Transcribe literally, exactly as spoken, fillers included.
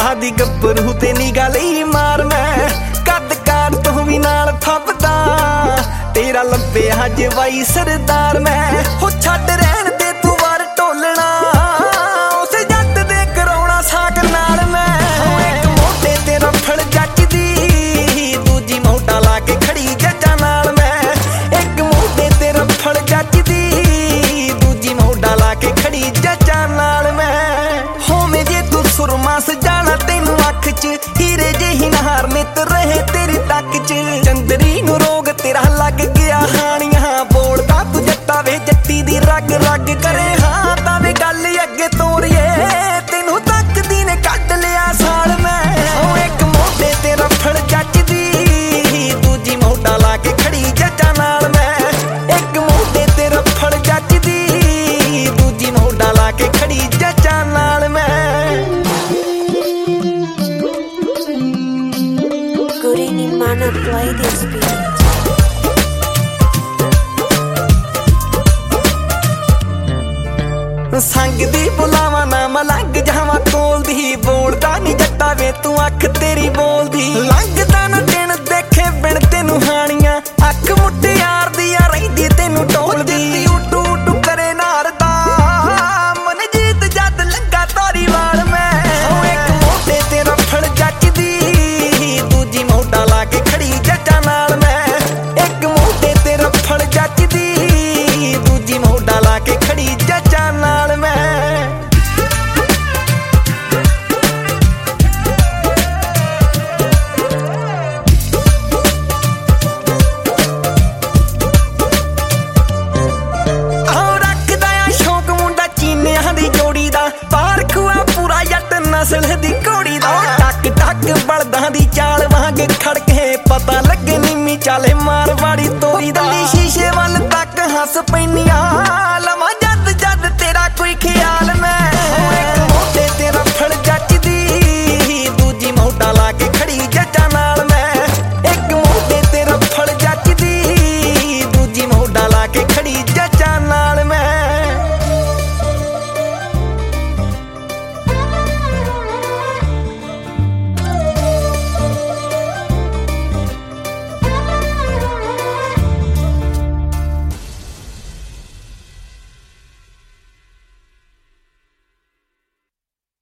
पंद्रह दी गब्बरू ते निगाह लई मार मैं कद कार तू भी नाल फबदा तेरा लंबे हज वाई सरदार मैं हो छड्ड रहन दे तू वार टोलना उस जट दे कराउणा साक नाल मैं एक मोटे ते रफड़ जचदी दूजी मोटा ला के खड़ी जज्जा नाल मैं एक मोटे ते रफड़ जचदी दूजी मोटा ला के खड़ी जज्जा नाल मैं होवे जे तू सुरमा सजाना तेनू अख च हीरे जेही नहार नित रहे तेरी तक च चंदरी नू रोग तेरा लग गया हानियां बोलदा तू जट्टा वे जट्टी दी रग रग करे हाँ तावे गल अगे तोरिए तेनू तकदी ने कट लिया साल मैं एक मोटे ते रफड़ जचदी दूजी मोटा ला के खड़ी जज्जा नाल मैं एक मोटे ते रफड़ जचदी दूजी मोटा ला के खड़ी जज्जा नाल मैं Gurini mana play this beat. संग दी बुलावा ना मलंग जावा कोल दी बोलदा नी जट्टा वे तू अख तेरी बोलदी लंघदा ना दिन देखे बिन तेनू हानियां अख मुट्टे यार दी आ रहिंदी तेनू टोलदी उटू उटू करे नारदा मन जीत जद लंगा तारी वाल मैं एक मोटे ते रफड़ जचदी दूजी मोटा ला के खड़ी जज्जा नाल मैं एक मोटे ते रफड़ जचदी दूजी मोटा ला के खड़ी जज्जा नाल मैं नस्ल दी घोड़ी दा टक टक बलदां दी चाल वांग खड़के पता लगे निमी चाले मारवाड़ी तोरी दा